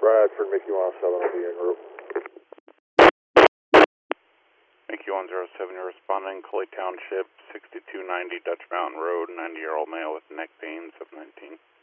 Bradford, Mickey 107 will be en route. Mickey 107, you're responding. Coley Township, 6290 Dutch Mountain Road, 90-year-old male with neck pain, 719.